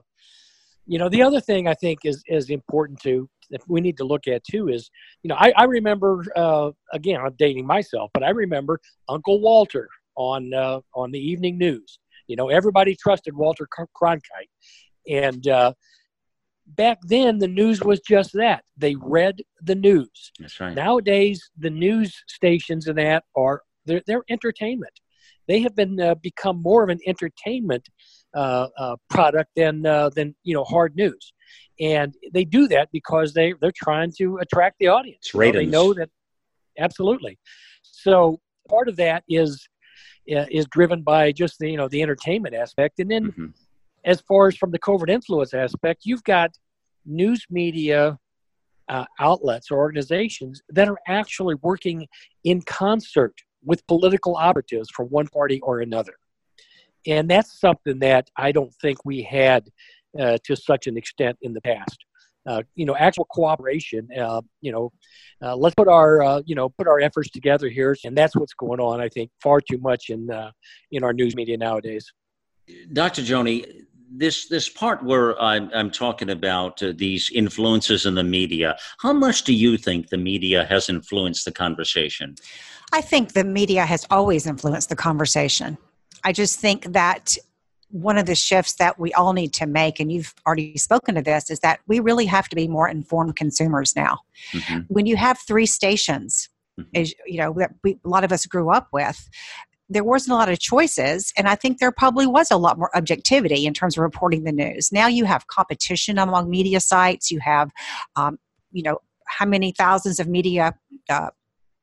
The other thing I think is important that we need to look at too is, I remember, again, I'm dating myself, but I remember Uncle Walter on the evening news. Everybody trusted Walter Cronkite. And back then, the news was just that. They read the news. That's right. Nowadays, the news stations and that they're entertainment. They have become more of an entertainment product than hard news, and they do that because they're trying to attract the audience. Ratings. They know that absolutely. So part of that is driven by just the entertainment aspect, and then as far as from the covert influence aspect, you've got news media outlets or organizations that are actually working in concert with political operatives from one party or another. And that's something that I don't think we had to such an extent in the past. Actual cooperation, let's put our efforts together here. And that's what's going on, I think, far too much in our news media nowadays. Dr. Joni, this part where I'm talking about these influences in the media, how much do you think the media has influenced the conversation? I think the media has always influenced the conversation. I just think that one of the shifts that we all need to make, and you've already spoken to this, is that we really have to be more informed consumers now. When you have three stations, that a lot of us grew up with, there wasn't a lot of choices, and I think there probably was a lot more objectivity in terms of reporting the news. Now you have competition among media sites. You have, how many thousands of media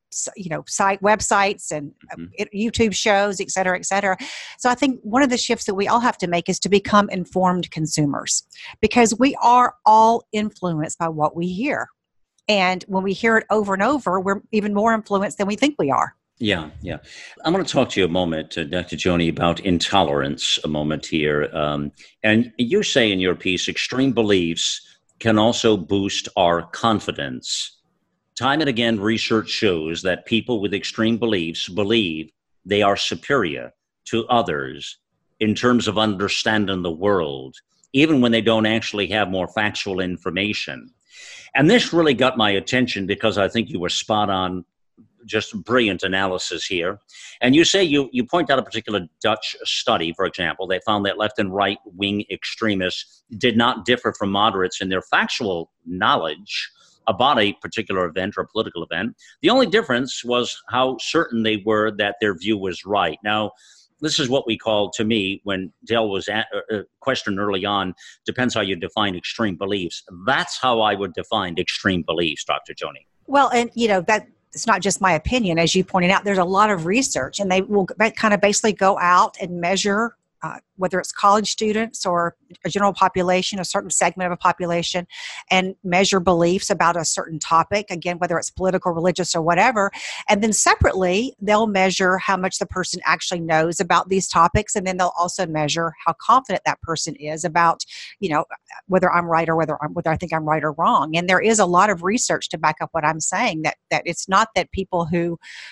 websites and YouTube shows, et cetera, et cetera. So I think one of the shifts that we all have to make is to become informed consumers, because we are all influenced by what we hear. And when we hear it over and over, we're even more influenced than we think we are. Yeah. I'm going to talk to you a moment, Dr. Joni, about intolerance a moment here. And you say in your piece, extreme beliefs can also boost our confidence. Time and again, research shows that people with extreme beliefs believe they are superior to others in terms of understanding the world, even when they don't actually have more factual information. And this really got my attention because I think you were spot on, just brilliant analysis here. And you say you point out a particular Dutch study, for example. They found that left and right wing extremists did not differ from moderates in their factual knowledge about a particular event or a political event. The only difference was how certain they were that their view was right. Now, this is what we call, to me, when Dale was questioned early on, depends how you define extreme beliefs. That's how I would define extreme beliefs, Dr. Joni. Well, and that it's not just my opinion. As you pointed out, there's a lot of research, and they will kind of basically go out and measure whether it's college students or a general population, a certain segment of a population, and measure beliefs about a certain topic, again, whether it's political, religious, or whatever. And then separately, they'll measure how much the person actually knows about these topics, and then they'll also measure how confident that person is about, whether I'm right or whether I think I'm right or wrong. And there is a lot of research to back up what I'm saying, that it's not that people who,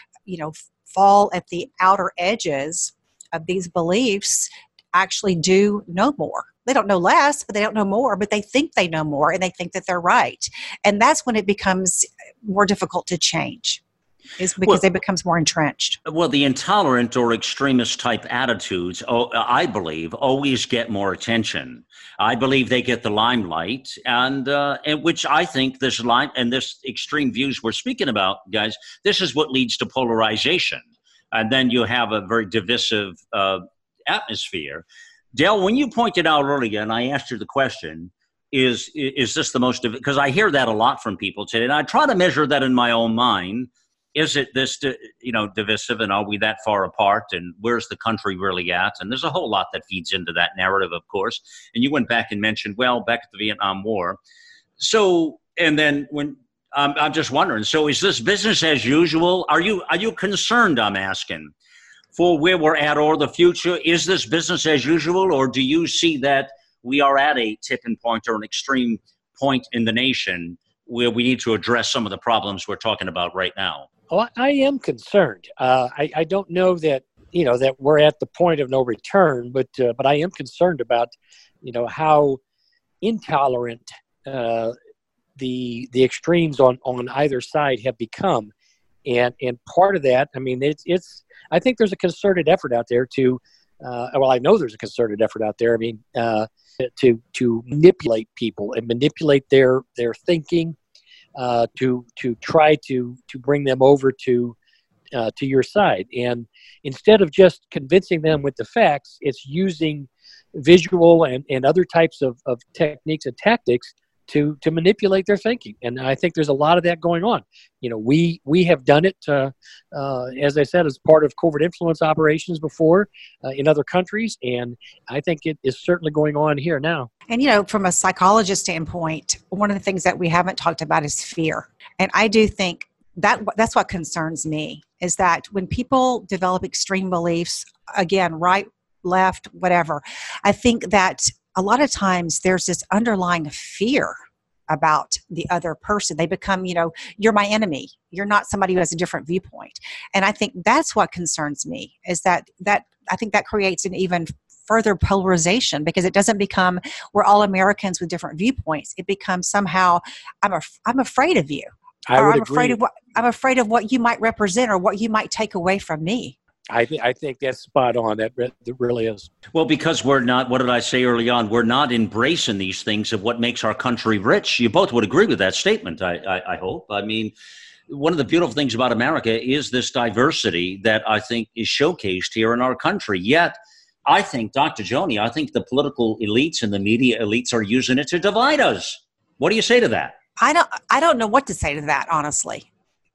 fall at the outer edges of these beliefs actually do know more. They don't know less, but they don't know more, but they think they know more, and they think that they're right. And that's when it becomes more difficult to change, is because it becomes more entrenched. Well, the intolerant or extremist type attitudes, I believe, always get more attention. I believe they get the limelight, and which I think this extreme views we're speaking about, guys, this is what leads to polarization. And then you have a very divisive atmosphere. Dale, when you pointed out earlier, and I asked you the question, is this the most, because I hear that a lot from people today, and I try to measure that in my own mind. Is it this, divisive, and are we that far apart, and where's the country really at? And there's a whole lot that feeds into that narrative, of course. And you went back and mentioned, back at the Vietnam War. So, and then when, I'm just wondering, so is this business as usual? Are you concerned, I'm asking, for where we're at or the future? Is this business as usual, or do you see that we are at a tipping point or an extreme point in the nation where we need to address some of the problems we're talking about right now? Oh, I am concerned. I don't know that, that we're at the point of no return, but I am concerned about, how intolerant the extremes on either side have become. And part of that, I think there's a concerted effort out there to, I know there's a concerted effort out there, to manipulate people and manipulate their thinking, to try to bring them over to your side. And instead of just convincing them with the facts, it's using visual and other types of techniques and tactics to manipulate their thinking. And I think there's a lot of that going on. We have done it, as I said, as part of covert influence operations before in other countries. And I think it is certainly going on here now. And, from a psychologist standpoint, one of the things that we haven't talked about is fear. And I do think that's what concerns me, is that when people develop extreme beliefs, again, right, left, whatever, I think that a lot of times there's this underlying fear about the other person. They become, you're my enemy. You're not somebody who has a different viewpoint. And I think that's what concerns me, is that I think that creates an even further polarization, because it doesn't become we're all Americans with different viewpoints. It becomes somehow I'm afraid of you. I'm afraid of what you might represent or what you might take away from me. I think that's spot on. That really is. Well, because we're not, what did I say early on? We're not embracing these things of what makes our country rich. You both would agree with that statement, I hope. One of the beautiful things about America is this diversity that I think is showcased here in our country. Yet, I think, Dr. Joni, I think the political elites and the media elites are using it to divide us. What do you say to that? I don't know what to say to that, honestly.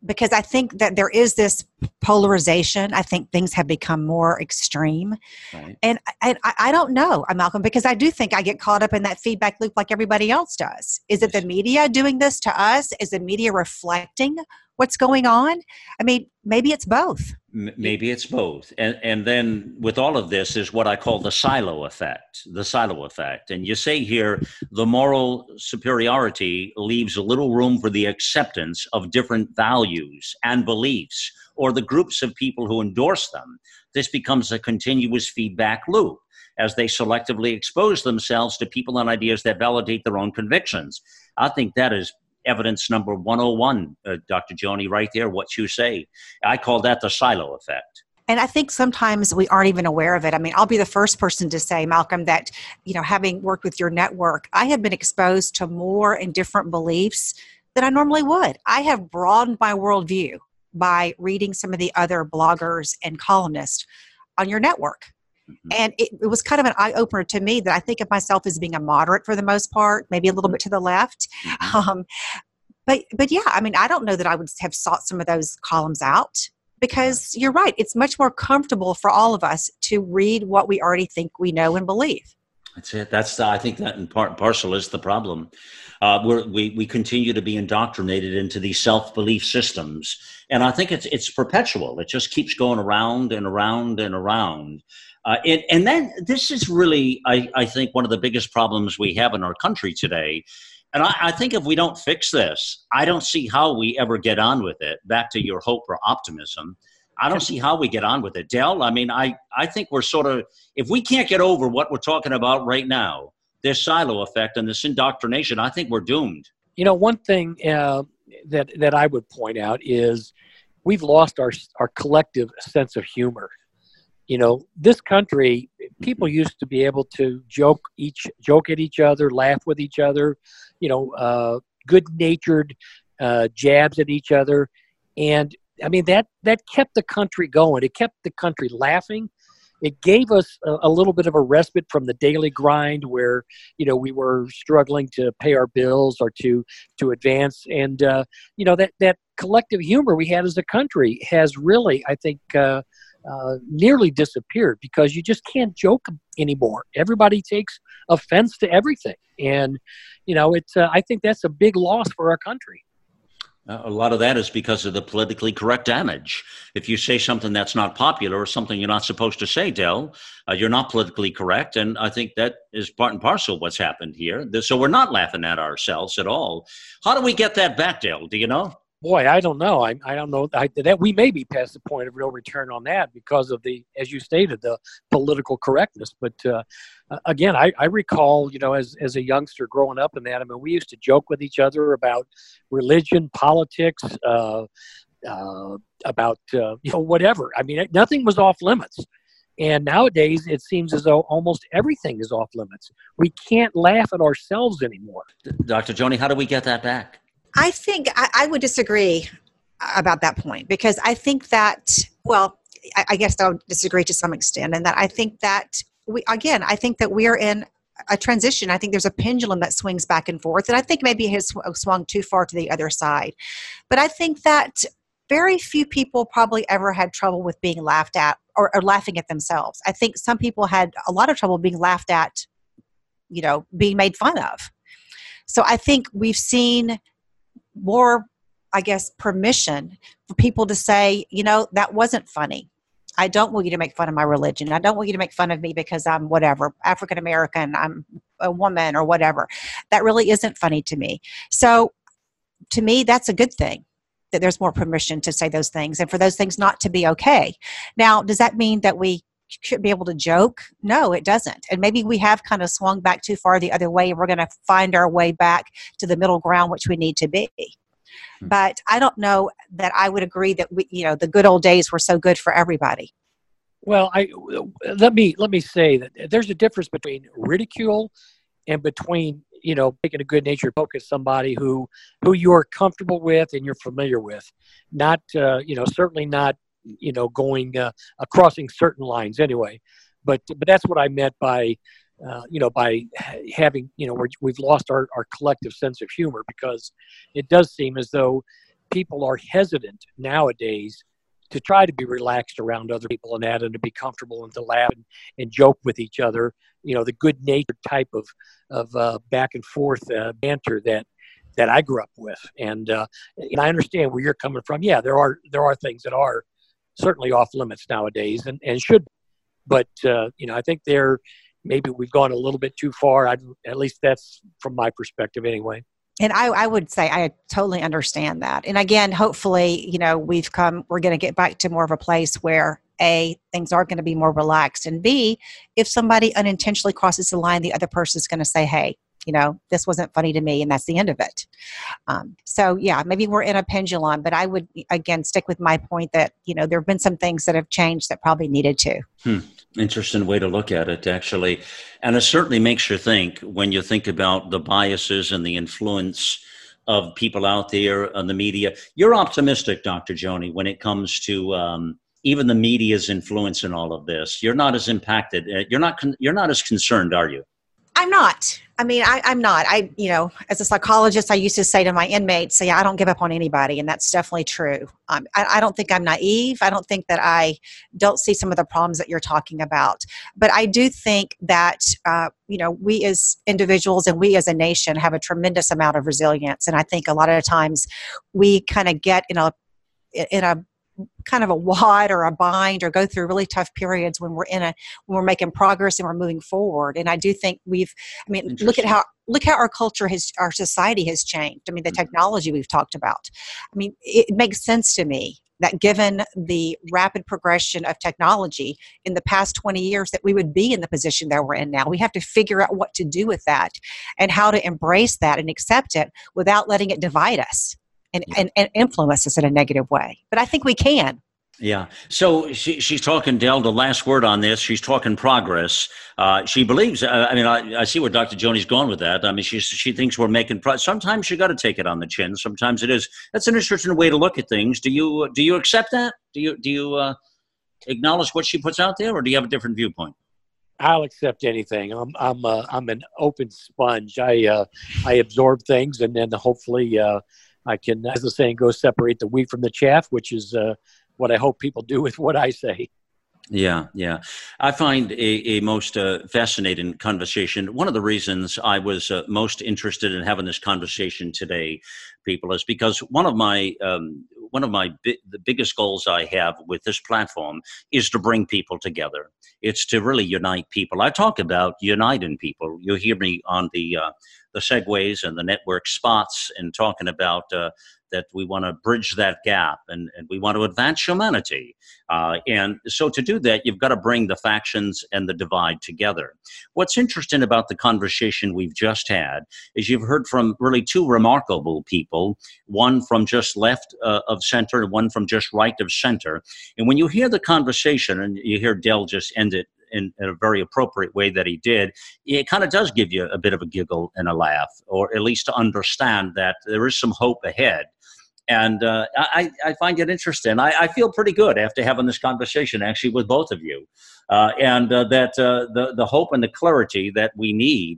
because I think that there is this polarization. I think things have become more extreme. Right. And I don't know, Malcolm, because I do think I get caught up in that feedback loop like everybody else does. Is it the media doing this to us? Is the media reflecting what's going on? I mean, maybe it's both. Maybe it's both. And then with all of this is what I call the silo effect, And you say here, the moral superiority leaves little room for the acceptance of different values and beliefs or the groups of people who endorse them. This becomes a continuous feedback loop as they selectively expose themselves to people and ideas that validate their own convictions. I think that is evidence number 101, Dr. Joni, right there, what you say. I call that the silo effect. And I think sometimes we aren't even aware of it. I mean, I'll be the first person to say, Malcolm, that, having worked with your network, I have been exposed to more and different beliefs than I normally would. I have broadened my worldview by reading some of the other bloggers and columnists on your network. And it was kind of an eye-opener to me that I think of myself as being a moderate for the most part, maybe a little bit to the left. But yeah, I mean, I don't know that I would have sought some of those columns out, because you're right. It's much more comfortable for all of us to read what we already think we know and believe. That's it. I think that in part and parcel is the problem. We continue to be indoctrinated into these self-belief systems. And I think it's perpetual. It just keeps going around and around and around. And then this is really, I think, one of the biggest problems we have in our country today. And I think if we don't fix this, I don't see how we ever get on with it. Back to your hope or optimism. I don't see how we get on with it. Del, I mean, I think we're sort of, if we can't get over what we're talking about right now, this silo effect and this indoctrination, I think we're doomed. One thing that I would point out is we've lost our collective sense of humor. This country, people used to be able to joke at each other, laugh with each other, good-natured jabs at each other. And I mean, that kept the country going. It kept the country laughing. It gave us a little bit of a respite from the daily grind where, we were struggling to pay our bills or to advance. And, that collective humor we had as a country has really, I think, nearly disappeared, because you just can't joke anymore. Everybody takes offense to everything. And, I think that's a big loss for our country. A lot of that is because of the politically correct damage. If you say something that's not popular or something you're not supposed to say, Del, you're not politically correct. And I think that is part and parcel of what's happened here. So we're not laughing at ourselves at all. How do we get that back, Del? Do you know? Boy, I don't know. I don't know that we may be past the point of real return on that because of as you stated, the political correctness. But again, I recall, as a youngster growing up in that, I mean, we used to joke with each other about religion, politics, about whatever. I mean, nothing was off limits. And nowadays, it seems as though almost everything is off limits. We can't laugh at ourselves anymore. Dr. Joni, how do we get that back? I think I would disagree about that point, because I think that, well, I guess I'll disagree to some extent, and that I think that I think that we're in a transition. I think there's a pendulum that swings back and forth, and I think maybe it has swung too far to the other side. But I think that very few people probably ever had trouble with being laughed at or laughing at themselves. I think some people had a lot of trouble being laughed at, being made fun of. So I think we've seen more, I guess, permission for people to say, that wasn't funny. I don't want you to make fun of my religion. I don't want you to make fun of me because I'm whatever, African American, I'm a woman or whatever. That really isn't funny to me. So to me, that's a good thing, that there's more permission to say those things and for those things not to be okay. Now, does that mean that we should be able to joke? No, it doesn't. And maybe we have kind of swung back too far the other way, and we're going to find our way back to the middle ground, which we need to be. But I don't know that I would agree that the good old days were so good for everybody. Well, let me say that there's a difference between ridicule and between making a good-natured poke at somebody who you're comfortable with and you're familiar with, not certainly not going crossing certain lines anyway. But that's what I meant by by having we've lost our collective sense of humor, because it does seem as though people are hesitant nowadays to try to be relaxed around other people and that, and to be comfortable and to laugh and joke with each other. The good-natured type of back and forth banter that I grew up with. And I understand where you're coming from. Yeah, there are things that are certainly off limits nowadays and should be. But, I think maybe we've gone a little bit too far. At least that's from my perspective anyway. And I would say I totally understand that. And again, hopefully, we're going to get back to more of a place where A, things are going to be more relaxed, and B, if somebody unintentionally crosses the line, the other person is going to say, hey, this wasn't funny to me, and that's the end of it. So yeah, maybe we're in a pendulum, but I would, again, stick with my point that, there have been some things that have changed that probably needed to. Interesting way to look at it, actually. And it certainly makes you think when you think about the biases and the influence of people out there on the media. You're optimistic, Dr. Joni, when it comes to even the media's influence in all of this. You're not as impacted. You're not as concerned, are you? I'm not. I'm not. As a psychologist, I used to say to my inmates, I don't give up on anybody. And that's definitely true. I don't think I'm naive. I don't think that I don't see some of the problems that you're talking about. But I do think that, we as individuals and we as a nation have a tremendous amount of resilience. And I think a lot of times we kind of get in a kind of a wad or a bind or go through really tough periods when we're making progress and we're moving forward. And I do think look how our culture our society has changed. The technology we've talked about. It makes sense to me that given the rapid progression of technology in the past 20 years, that we would be in the position that we're in now. We have to figure out what to do with that and how to embrace that and accept it without letting it divide us and influence us in a negative way. But I think we can. Yeah. So she's talking, Del, the last word on this, she's talking progress. She believes, I see where Dr. Joni's going with that. She thinks we're making progress. Sometimes you got to take it on the chin. Sometimes it is. That's an interesting way to look at things. Do you accept that? Do you acknowledge what she puts out there, or do you have a different viewpoint? I'll accept anything. I'm an open sponge. I absorb things, and then hopefully I can, as the saying goes, separate the wheat from the chaff, which is what I hope people do with what I say. Yeah. I find a most fascinating conversation. One of the reasons I was most interested in having this conversation today, people, is because one of the biggest goals I have with this platform is to bring people together. It's to really unite people. I talk about uniting people. You hear me on the segues and the network spots and talking about that we want to bridge that gap and we want to advance humanity. And so to do that, you've got to bring the factions and the divide together. What's interesting about the conversation we've just had is you've heard from really two remarkable people, one from just left of center and one from just right of center. And when you hear the conversation and you hear Del just end it in a very appropriate way that he did, it kind of does give you a bit of a giggle and a laugh, or at least to understand that there is some hope ahead. And I find it interesting. I feel pretty good after having this conversation, actually, with both of you. And that the hope and the clarity that we need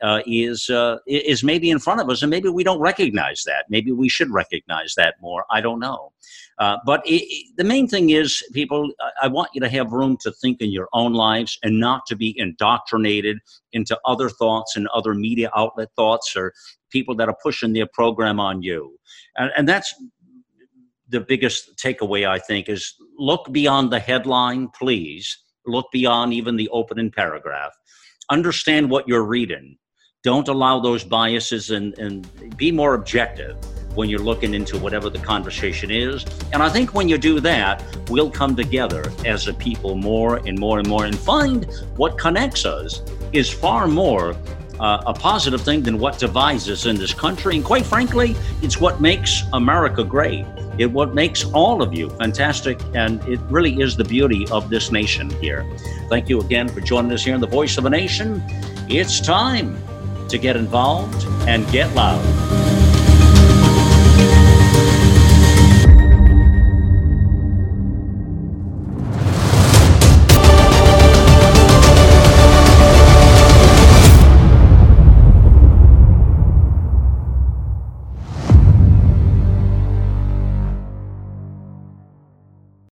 is maybe in front of us, and maybe we don't recognize that. Maybe we should recognize that more. I don't know. But the main thing is, people, I want you to have room to think in your own lives and not to be indoctrinated into other thoughts and other media outlet thoughts or people that are pushing their program on you. And that's the biggest takeaway, I think, is look beyond the headline, please. Look beyond even the opening paragraph. Understand what you're reading. Don't allow those biases and be more objective when you're looking into whatever the conversation is. And I think when you do that, we'll come together as a people more and more and more and find what connects us is far more a positive thing than what divides us in this country. And quite frankly, it's what makes America great. It's what makes all of you fantastic. And it really is the beauty of this nation here. Thank you again for joining us here in the Voice of a Nation. It's time to get involved and get loud.